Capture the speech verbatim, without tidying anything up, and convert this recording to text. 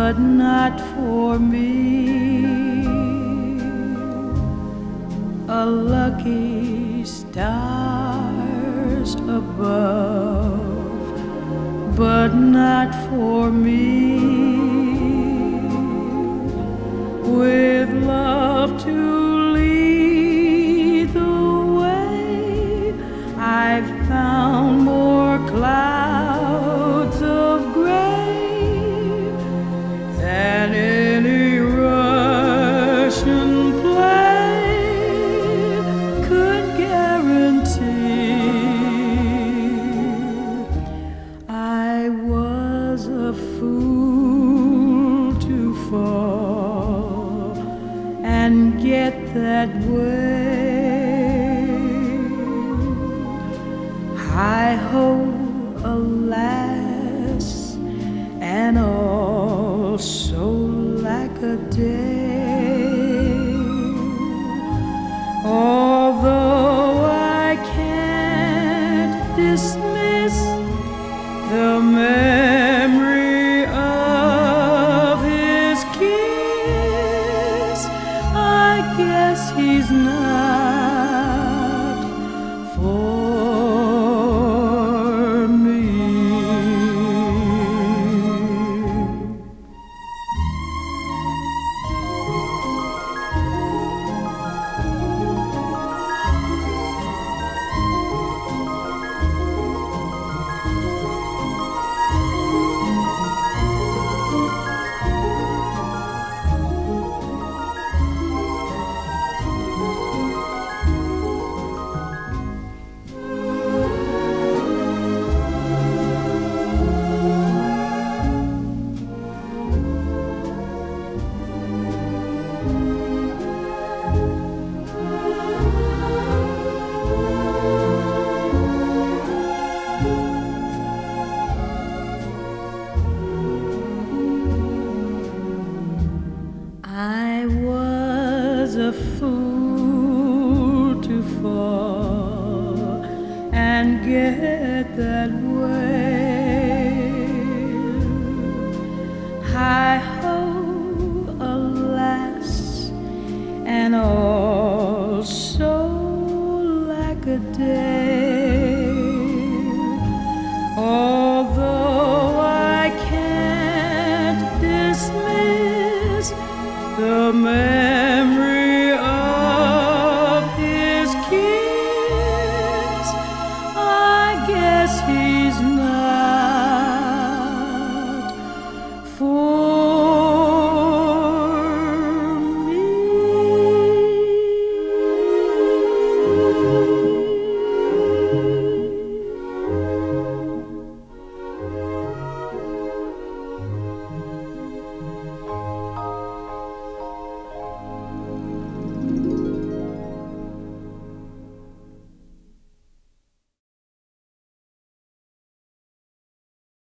but not for me. A lucky stars above, but not for me. With love to lead the way, I've found more clouds of gray than any Russian play could guarantee. I was a fool to fall and get that way. Hi-ho, alas, and all so lack a day. Although I can't dismiss the memory of his kiss, I guess he's not for me. I was a fool to fall and get that way. Hi-ho, alas, and all so lack a day. Although I can't dismiss the man